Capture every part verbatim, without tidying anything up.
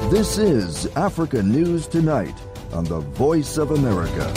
This is Africa News Tonight on the Voice of America.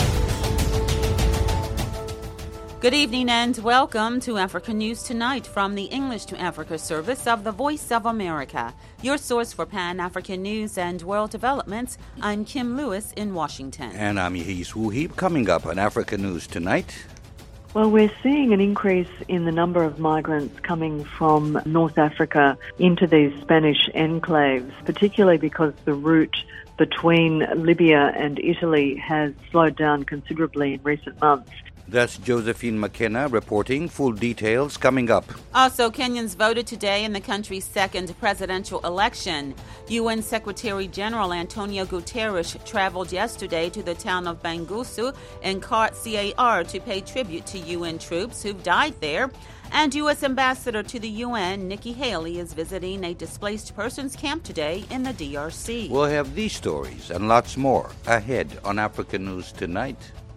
Good evening and welcome to Africa News Tonight from the English to Africa service of the Voice of America, your source for Pan-African news and world developments. I'm Kim Lewis in Washington. And I'm Yahis Wuhib. Coming up on Africa News Tonight. Well, we're seeing an increase in the number of migrants coming from North Africa into these Spanish enclaves, particularly because the route between Libya and Italy has slowed down considerably in recent months. That's Josephine McKenna reporting. Full details coming up. Also, Kenyans voted today in the country's second presidential election. U N Secretary General Antonio Guterres traveled yesterday to the town of Bangusu in Kart C A R to pay tribute to U N troops who've died there. And U S Ambassador to the U N, Nikki Haley, is visiting a displaced persons camp today in the D R C. We'll have these stories and lots more ahead on Africa News Tonight.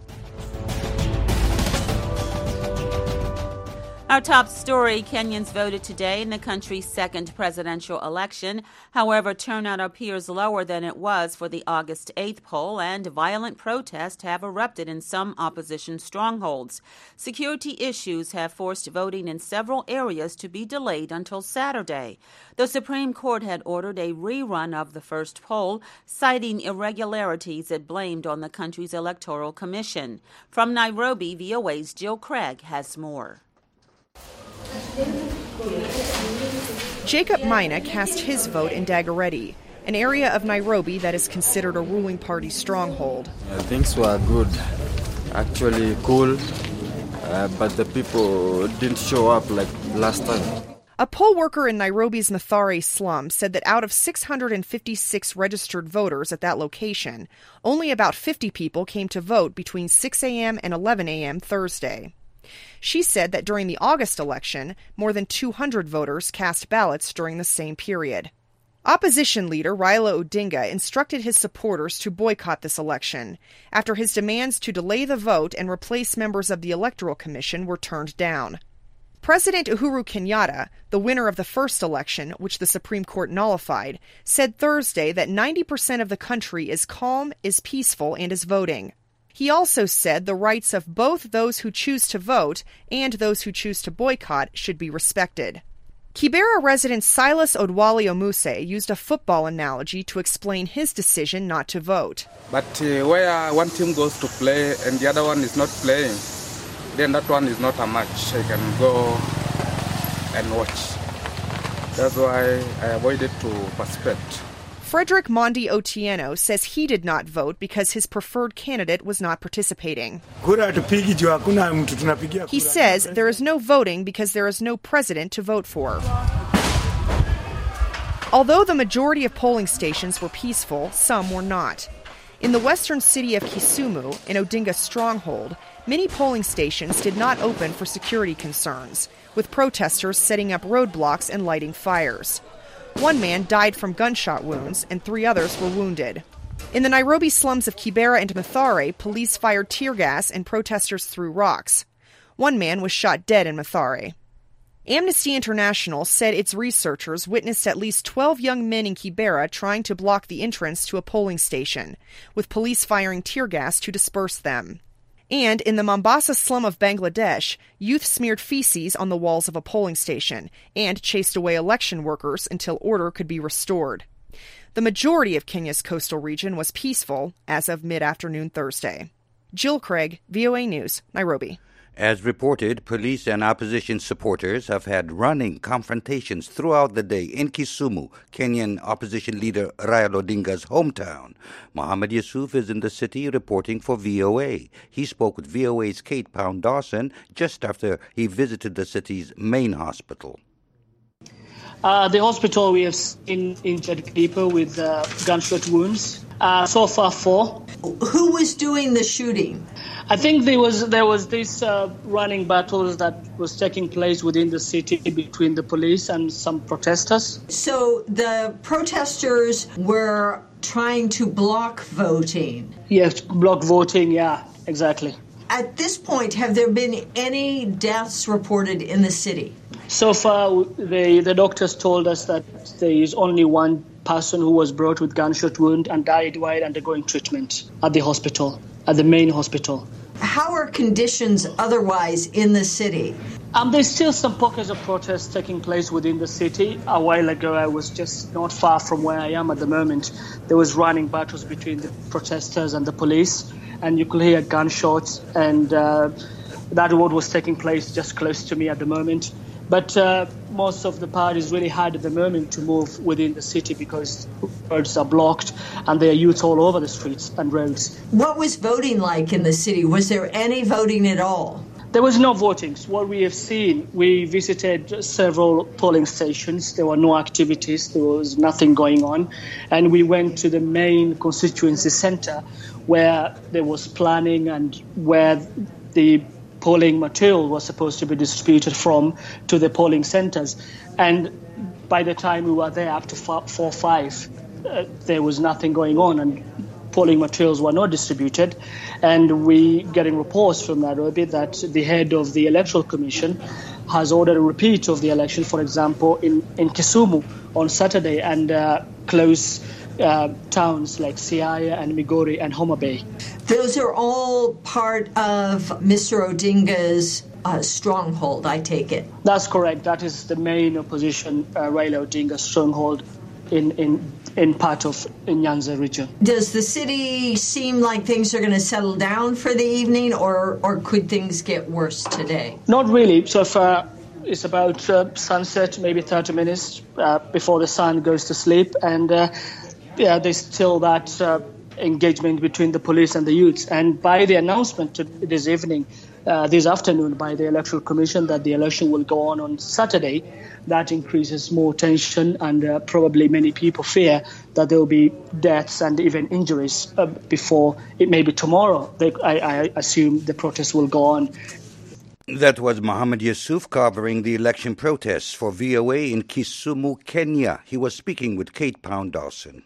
Our top story, Kenyans voted today in the country's second presidential election. However, turnout appears lower than it was for the August eighth poll, and violent protests have erupted in some opposition strongholds. Security issues have forced voting in several areas to be delayed until Saturday. The Supreme Court had ordered a rerun of the first poll, citing irregularities it blamed on the country's Electoral Commission. From Nairobi, V O A's Jill Craig has more. Jacob Maina cast his vote in Dagoretti, an area of Nairobi that is considered a ruling party stronghold. Uh, things were good, actually cool, uh, but the people didn't show up like last time. A poll worker in Nairobi's Mathare slum said that out of six hundred fifty-six registered voters at that location, only about fifty people came to vote between six a.m. and eleven a.m. Thursday. She said that during the August election, more than two hundred voters cast ballots during the same period. Opposition leader Raila Odinga instructed his supporters to boycott this election after his demands to delay the vote and replace members of the Electoral Commission were turned down. President Uhuru Kenyatta, the winner of the first election, which the Supreme Court nullified, said Thursday that ninety percent of the country is calm, is peaceful, and is voting. He also said the rights of both those who choose to vote and those who choose to boycott should be respected. Kibera resident Silas Odwali Omuse used a football analogy to explain his decision not to vote. But uh, where one team goes to play and the other one is not playing, then that one is not a match. I can go and watch. That's why I avoided to participate. Frederick Mondi Otieno says he did not vote because his preferred candidate was not participating. He says there is no voting because there is no president to vote for. Although the majority of polling stations were peaceful, some were not. In the western city of Kisumu, in Odinga's stronghold, many polling stations did not open for security concerns, with protesters setting up roadblocks and lighting fires. One man died from gunshot wounds, and three others were wounded. In the Nairobi slums of Kibera and Mathare, police fired tear gas and protesters threw rocks. One man was shot dead in Mathare. Amnesty International said its researchers witnessed at least twelve young men in Kibera trying to block the entrance to a polling station, with police firing tear gas to disperse them. And in the Mombasa slum of Bangladesh, youth smeared feces on the walls of a polling station and chased away election workers until order could be restored. The majority of Kenya's coastal region was peaceful as of mid-afternoon Thursday. Jill Craig, V O A News, Nairobi. As reported, police and opposition supporters have had running confrontations throughout the day in Kisumu, Kenyan opposition leader Raila Odinga's hometown. Mohammed Yusuf is in the city reporting for V O A. He spoke with V O A's Kate Pound-Dawson just after he visited the city's main hospital. Uh, the hospital, we have seen injured people with uh, gunshot wounds. Uh, so far, four. Who was doing the shooting? I think there was there was this uh, running battles that was taking place within the city between the police and some protesters. So the protesters were trying to block voting? Yes, block voting, yeah, exactly. At this point, have there been any deaths reported in the city? So far, the, the doctors told us that there is only one person who was brought with gunshot wound and died while undergoing treatment at the hospital, at the main hospital. How are conditions otherwise in the city? Um, there's still some pockets of protests taking place within the city. A while ago, I was just not far from where I am at the moment. There was running battles between the protesters and the police, and you could hear gunshots, and uh, that what was taking place just close to me at the moment. But uh, most of the part is really hard at the moment to move within the city because roads are blocked and there are youths all over the streets and roads. What was voting like in the city? Was there any voting at all? There was no voting. What we have seen, we visited several polling stations. There were no activities. There was nothing going on. And we went to the main constituency center where there was planning and where the polling material was supposed to be distributed from to the polling centers. And by the time we were there, up to four or five, uh, there was nothing going on and polling materials were not distributed. And we getting reports from Nairobi that the head of the Electoral Commission has ordered a repeat of the election, for example, in, in Kisumu on Saturday and uh, close uh, towns like Siaya and Migori and Homa Bay. Those are all part of Mister Odinga's uh, stronghold, I take it. That's correct. That is the main opposition, uh, Raila Odinga's stronghold in, in, in part of in Nyanza region. Does the city seem like things are going to settle down for the evening, or, or could things get worse today? Not really. So far, it's about uh, sunset, maybe thirty minutes uh, before the sun goes to sleep. And uh, yeah, there's still that uh, engagement between the police and the youths. And by the announcement this evening, uh, this afternoon by the Electoral Commission that the election will go on on Saturday, that increases more tension, and uh, probably many people fear that there will be deaths and even injuries uh, before it may be tomorrow. They, I, I assume the protest will go on. That was Mohammed Yusuf covering the election protests for V O A in Kisumu, Kenya. He was speaking with Kate Pound Dawson.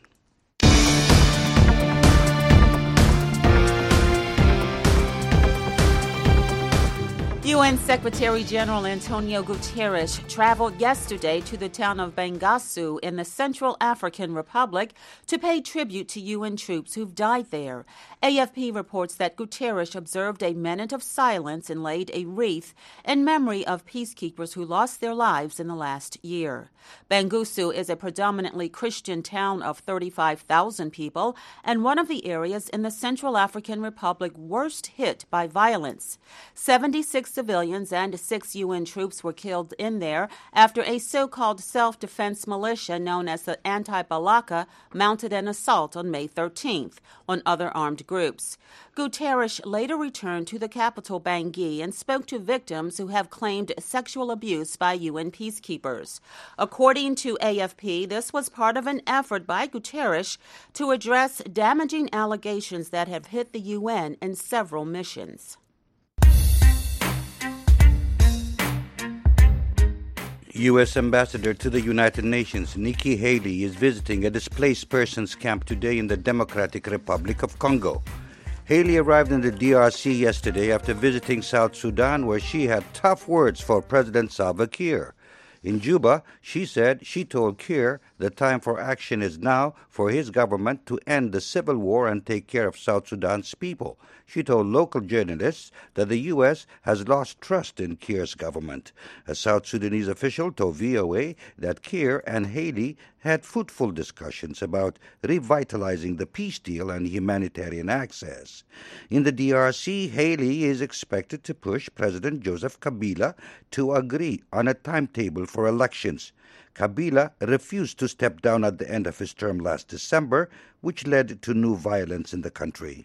U N Secretary General Antonio Guterres traveled yesterday to the town of Bangassou in the Central African Republic to pay tribute to U N troops who've died there. A F P reports that Guterres observed a minute of silence and laid a wreath in memory of peacekeepers who lost their lives in the last year. Bangassou is a predominantly Christian town of thirty-five thousand people and one of the areas in the Central African Republic worst hit by violence. seventy-six civilians and six U N troops were killed in there after a so-called self-defense militia known as the Anti-Balaka mounted an assault on May thirteenth on other armed groups. Guterres later returned to the capital Bangui and spoke to victims who have claimed sexual abuse by U N peacekeepers. According to A F P, this was part of an effort by Guterres to address damaging allegations that have hit the U N in several missions. U S Ambassador to the United Nations Nikki Haley is visiting a displaced persons camp today in the Democratic Republic of Congo. Haley arrived in the D R C yesterday after visiting South Sudan, where she had tough words for President Salva Kiir. In Juba, she said she told Kiir the time for action is now for his government to end the civil war and take care of South Sudan's people. She told local journalists that the U S has lost trust in Kiir's government. A South Sudanese official told V O A that Kiir and Haley had fruitful discussions about revitalizing the peace deal and humanitarian access. In the D R C, Haley is expected to push President Joseph Kabila to agree on a timetable for elections. Kabila refused to step down at the end of his term last December, which led to new violence in the country.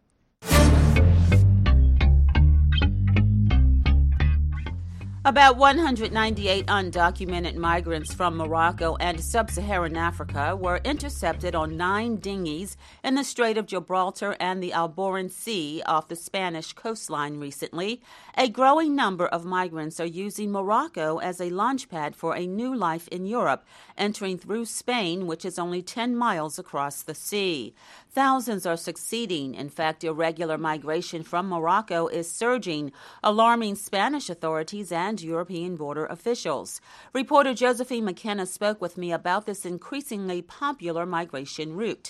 About one hundred ninety-eight undocumented migrants from Morocco and sub-Saharan Africa were intercepted on nine dinghies in the Strait of Gibraltar and the Alboran Sea off the Spanish coastline recently. A growing number of migrants are using Morocco as a launchpad for a new life in Europe, entering through Spain, which is only ten miles across the sea. thousands are succeeding. In fact, irregular migration from Morocco is surging, alarming Spanish authorities and European border officials. Reporter Josephine McKenna spoke with me about this increasingly popular migration route.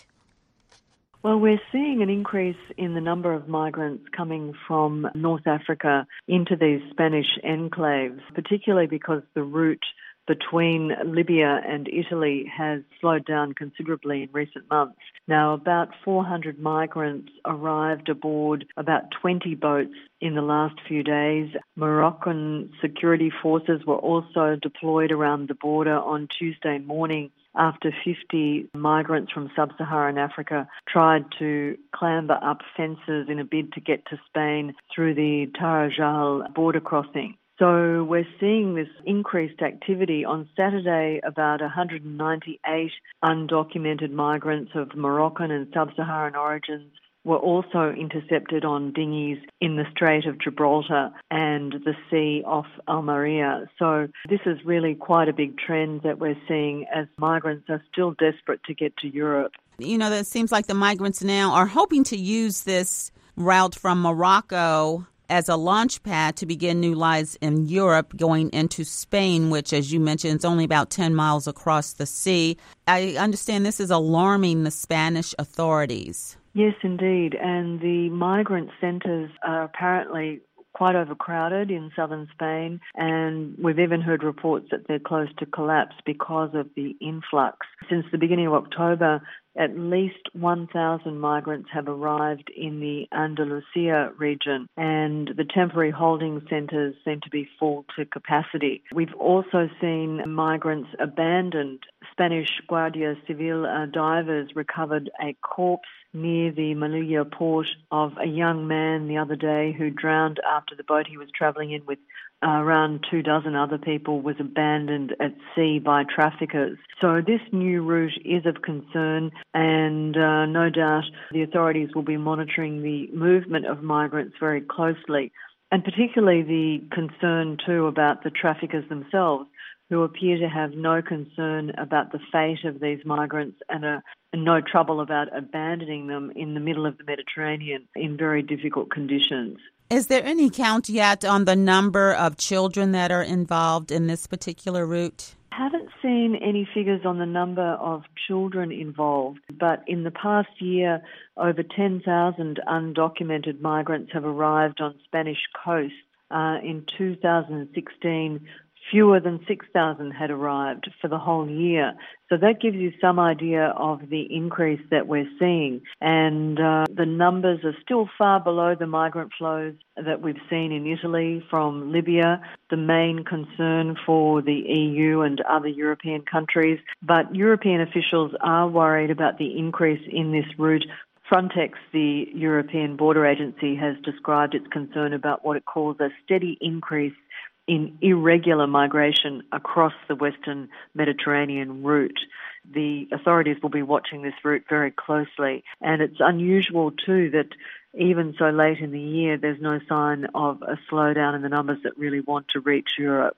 Well, we're seeing an increase in the number of migrants coming from North Africa into these Spanish enclaves, particularly because the route between Libya and Italy has slowed down considerably in recent months. Now, about four hundred migrants arrived aboard about twenty boats in the last few days. Moroccan security forces were also deployed around the border on Tuesday morning after fifty migrants from sub-Saharan Africa tried to clamber up fences in a bid to get to Spain through the Tarajal border crossing. So we're seeing this increased activity. On Saturday, about one hundred ninety-eight undocumented migrants of Moroccan and sub-Saharan origins were also intercepted on dinghies in the Strait of Gibraltar and the sea off Almeria. So this is really quite a big trend that we're seeing as migrants are still desperate to get to Europe. You know, it seems like the migrants now are hoping to use this route from Morocco as a launch pad to begin new lives in Europe, going into Spain, which, as you mentioned, is only about ten miles across the sea. I understand this is alarming the Spanish authorities. Yes, indeed. And the migrant centres are apparently quite overcrowded in southern Spain, and we've even heard reports that they're close to collapse because of the influx. Since the beginning of October, at least one thousand migrants have arrived in the Andalusia region, and the temporary holding centres seem to be full to capacity. We've also seen migrants abandoned. Spanish Guardia Civil uh, divers recovered a corpse near the Melilla port of a young man the other day who drowned after the boat he was travelling in with uh, around two dozen other people was abandoned at sea by traffickers. So this new route is of concern, and uh, no doubt the authorities will be monitoring the movement of migrants very closely, and particularly the concern too about the traffickers themselves, who appear to have no concern about the fate of these migrants and are no trouble about abandoning them in the middle of the Mediterranean in very difficult conditions. Is there any count yet on the number of children that are involved in this particular route? I haven't seen any figures on the number of children involved, but in the past year, over ten thousand undocumented migrants have arrived on Spanish coast. Uh, in two thousand sixteen, fewer than six thousand had arrived for the whole year. So that gives you some idea of the increase that we're seeing. And uh, the numbers are still far below the migrant flows that we've seen in Italy from Libya, the main concern for the E U and other European countries. But European officials are worried about the increase in this route. Frontex, the European Border Agency, has described its concern about what it calls a steady increase in irregular migration across the Western Mediterranean route. The authorities will be watching this route very closely, and it's unusual too that even so late in the year there's no sign of a slowdown in the numbers that really want to reach Europe.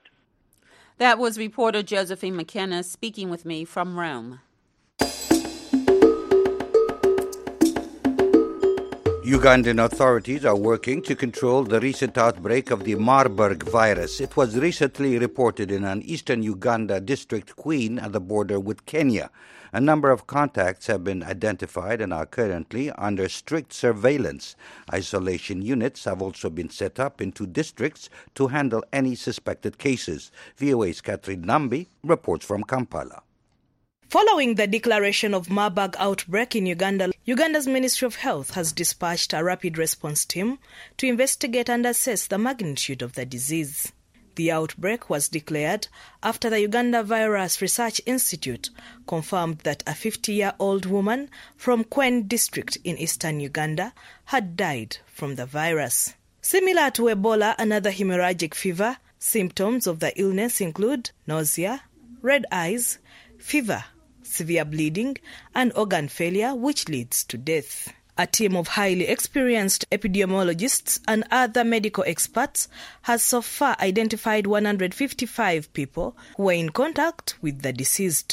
That was reporter Josephine McKenna speaking with me from Rome. Ugandan authorities are working to control the recent outbreak of the Marburg virus. It was recently reported in an eastern Uganda district, Queen, at the border with Kenya. A number of contacts have been identified and are currently under strict surveillance. Isolation units have also been set up in two districts to handle any suspected cases. V O A's Catherine Nambi reports from Kampala. Following the declaration of Marburg outbreak in Uganda, Uganda's Ministry of Health has dispatched a rapid response team to investigate and assess the magnitude of the disease. The outbreak was declared after the Uganda Virus Research Institute confirmed that a fifty-year-old woman from Kwen district in eastern Uganda had died from the virus. Similar to Ebola, another hemorrhagic fever, symptoms of the illness include nausea, red eyes, fever, severe bleeding, and organ failure, which leads to death. A team of highly experienced epidemiologists and other medical experts has so far identified one hundred fifty-five people who were in contact with the deceased.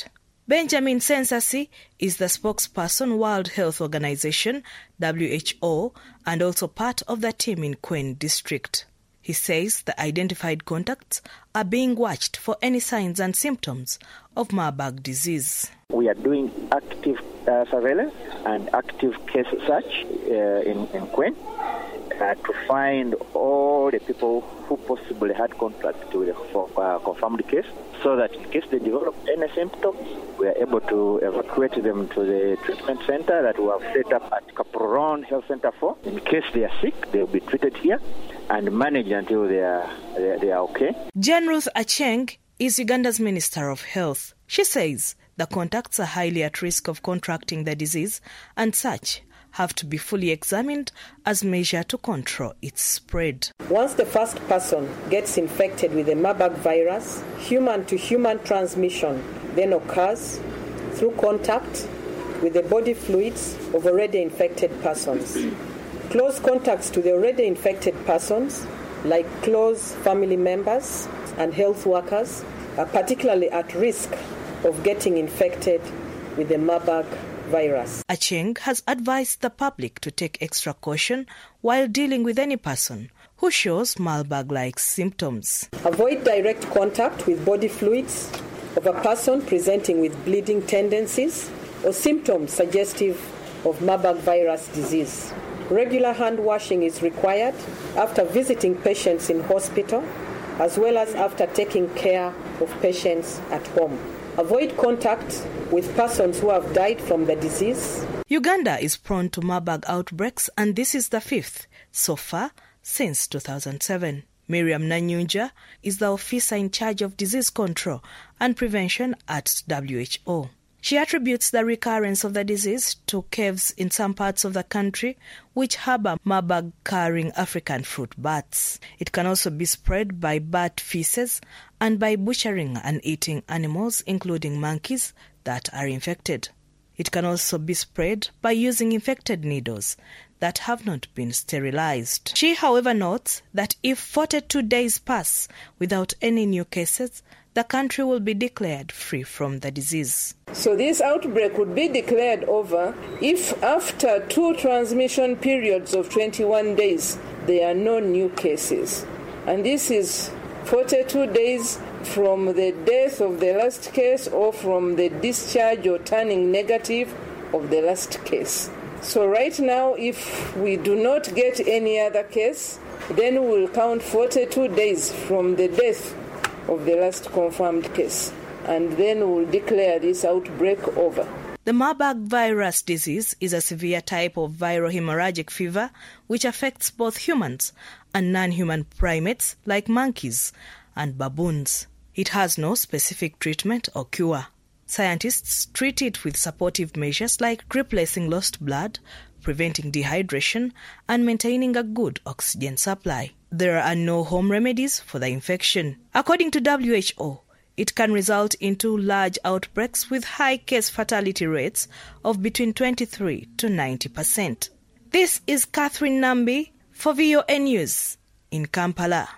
Benjamin Sensasi is the spokesperson World Health Organization, W H O, and also part of the team in Kween District. He says the identified contacts are being watched for any signs and symptoms of Marburg disease. We are doing active uh, surveillance and active case search uh, in, in Kween uh, to find all the people who possibly had contact with a uh, confirmed case, so that in case they develop any symptoms, we are able to evacuate them to the treatment center that we have set up at Kaproron Health Center for. In case they are sick, they will be treated here and managed until they are, they, they are okay. Jane Ruth Acheng is Uganda's Minister of Health. She says the contacts are highly at risk of contracting the disease, and such have to be fully examined as measure to control its spread. Once the first person gets infected with the Marburg virus, human-to-human transmission then occurs through contact with the body fluids of already infected persons. Close contacts to the already infected persons, like close family members and health workers, are particularly at risk of getting infected with the Marburg virus. Acheng has advised the public to take extra caution while dealing with any person who shows Marburg-like symptoms. Avoid direct contact with body fluids of a person presenting with bleeding tendencies or symptoms suggestive of Marburg virus disease. Regular hand washing is required after visiting patients in hospital, as well as after taking care of patients at home. Avoid contact with persons who have died from the disease. Uganda is prone to Marburg outbreaks, and this is the fifth so far since two thousand seven. Miriam Nanyunja is the officer in charge of disease control and prevention at W H O. She attributes the recurrence of the disease to caves in some parts of the country which harbor Marburg-carrying African fruit bats. It can also be spread by bat feces and by butchering and eating animals, including monkeys, that are infected. It can also be spread by using infected needles that have not been sterilized. She, however, notes that if forty-two days pass without any new cases, the country will be declared free from the disease. So this outbreak would be declared over if after two transmission periods of twenty-one days, there are no new cases. And this is forty-two days from the death of the last case or from the discharge or turning negative of the last case. So right now, if we do not get any other case, then we will count forty-two days from the death of the last confirmed case, and then we'll declare this outbreak over. The Marburg virus disease is a severe type of viral hemorrhagic fever which affects both humans and non-human primates like monkeys and baboons. It has no specific treatment or cure. Scientists treat it with supportive measures like replacing lost blood, preventing dehydration, and maintaining a good oxygen supply. There are no home remedies for the infection. According to W H O, it can result into large outbreaks with high case fatality rates of between twenty-three to ninety percent. This is Catherine Nambi for V O N News in Kampala.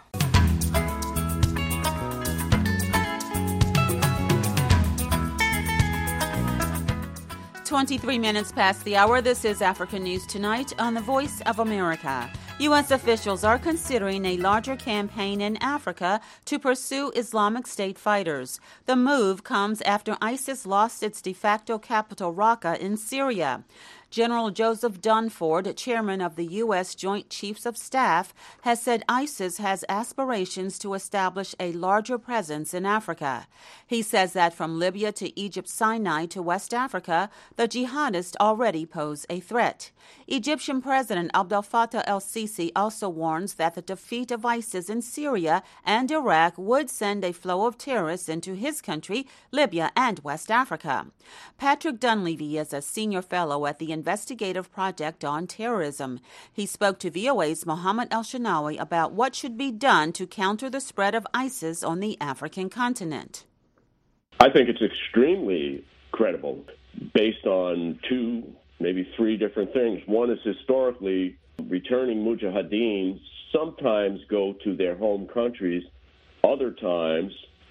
twenty-three minutes past the hour. This is African News Tonight on the Voice of America. U S officials are considering a larger campaign in Africa to pursue Islamic State fighters. The move comes after ISIS lost its de facto capital, Raqqa, in Syria. General Joseph Dunford, chairman of the U S Joint Chiefs of Staff, has said ISIS has aspirations to establish a larger presence in Africa. He says that from Libya to Egypt's Sinai to West Africa, the jihadists already pose a threat. Egyptian President Abdel Fattah el-Sisi also warns that the defeat of ISIS in Syria and Iraq would send a flow of terrorists into his country, Libya, and West Africa. Patrick Dunleavy is a senior fellow at the Investigative Project on Terrorism. He spoke to V O A's Mohammed El-Shanawi about what should be done to counter the spread of ISIS on the African continent. I think it's extremely credible based on two, maybe three different things. One is historically returning mujahideen sometimes go to their home countries. Other times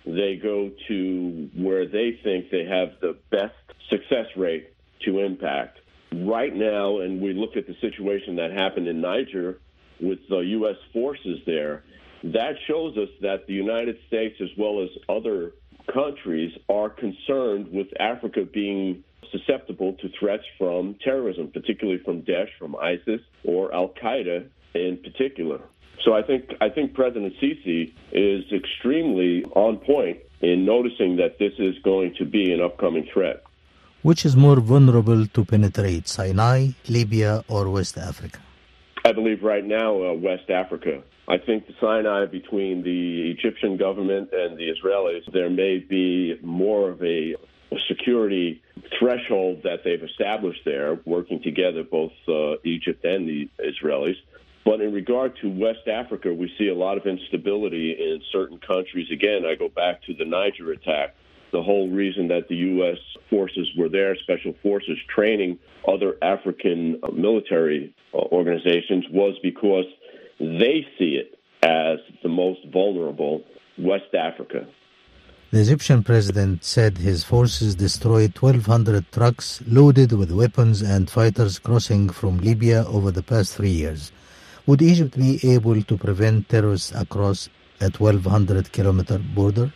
they go to where they think they have the best success rate to impact. Right now, and we look at the situation that happened in Niger with the U S forces there, that shows us that the United States, as well as other countries, are concerned with Africa being susceptible to threats from terrorism, particularly from Daesh, from ISIS, or Al-Qaeda in particular. So I think I think President Sisi is extremely on point in noticing that this is going to be an upcoming threat. Which is more vulnerable to penetrate, Sinai, Libya, or West Africa? I believe right now, uh, West Africa. I think the Sinai, between the Egyptian government and the Israelis, there may be more of a security threshold that they've established there, working together, both uh, Egypt and the Israelis. But in regard to West Africa, we see a lot of instability in certain countries. Again, I go back to the Niger attack. The whole reason that the U S forces were there, special forces training other African uh, military uh, organizations, was because they see it as the most vulnerable, West Africa. The Egyptian president said his forces destroyed twelve hundred trucks loaded with weapons and fighters crossing from Libya over the past three years. Would Egypt be able to prevent terrorists across a twelve hundred kilometer border?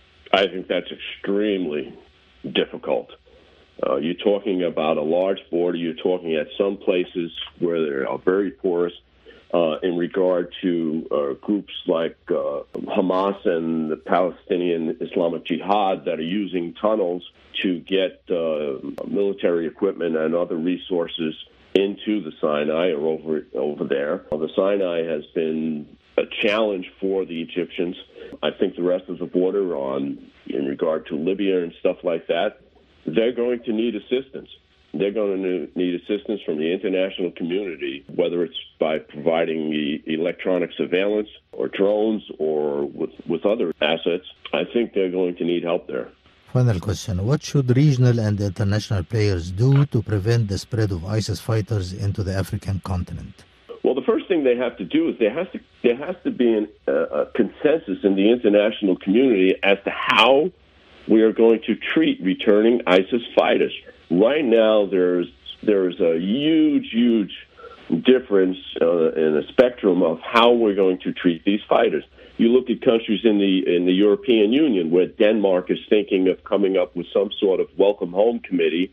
I think that's extremely difficult. Uh, you're talking about a large border. You're talking at some places where they are very porous uh, in regard to uh, groups like uh, Hamas and the Palestinian Islamic Jihad that are using tunnels to get uh, military equipment and other resources into the Sinai or over over there. The Sinai has been a challenge for the Egyptians. I think the rest of the border, on in regard to Libya and stuff like that, they're going to need assistance. They're going to need assistance from the international community, whether it's by providing the electronic surveillance or drones or with, with other assets. I think they're going to need help there. Final question. What should regional and international players do to prevent the spread of ISIS fighters into the African continent? Well, the first thing they have to do is there has to there has to be an, uh, a consensus in the international community as to how we are going to treat returning ISIS fighters. Right now, there's there's a huge, huge difference uh, in the spectrum of how we're going to treat these fighters. You look at countries in the in the European Union, where Denmark is thinking of coming up with some sort of welcome home committee.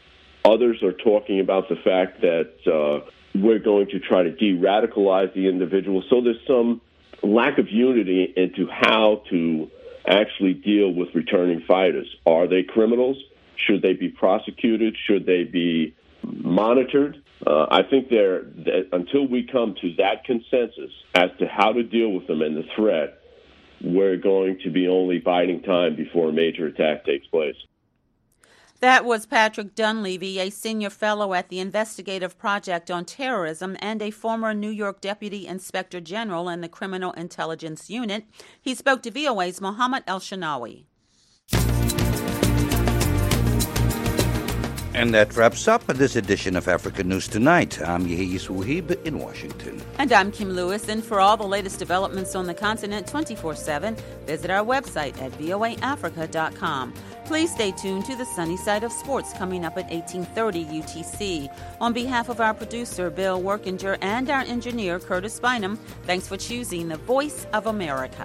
Others are talking about the fact that uh, we're going to try to de-radicalize the individual. So there's some lack of unity into how to actually deal with returning fighters. Are they criminals? Should they be prosecuted? Should they be monitored? Uh, I think there, that until we come to that consensus as to how to deal with them and the threat, we're going to be only biding time before a major attack takes place. That was Patrick Dunleavy, a senior fellow at the Investigative Project on Terrorism and a former New York Deputy Inspector General in the Criminal Intelligence Unit. He spoke to V O A's Mohammed El-Shanawi. And that wraps up this edition of Africa News Tonight. I'm Yehi Suhib in Washington. And I'm Kim Lewis. And for all the latest developments on the continent twenty-four seven, visit our website at V O A Africa dot com. Please stay tuned to the Sunny Side of Sports coming up at eighteen thirty U T C. On behalf of our producer, Bill Workinger, and our engineer, Curtis Bynum, thanks for choosing the Voice of America.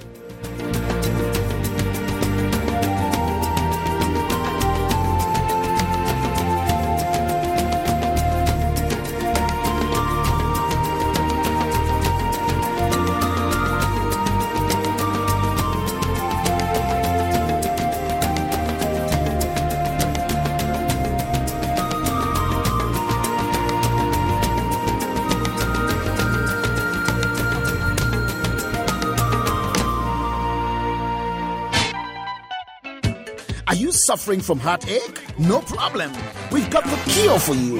Are you suffering from heartache? No problem. We've got the cure for you.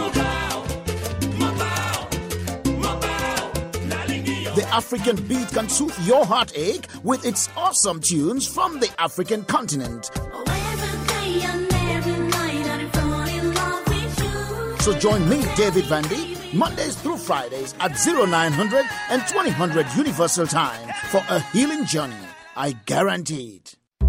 The African Beat can soothe your heartache with its awesome tunes from the African continent. So join me, David Vandy, Mondays through Fridays at oh nine hundred and twenty hundred Universal Time for a healing journey. I guarantee it.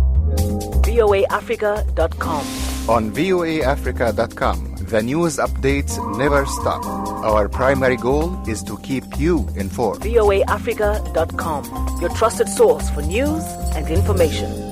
V O A Africa dot com. On V O A Africa dot com, the news updates never stop. Our primary goal is to keep you informed. V O A Africa dot com, your trusted source for news and information.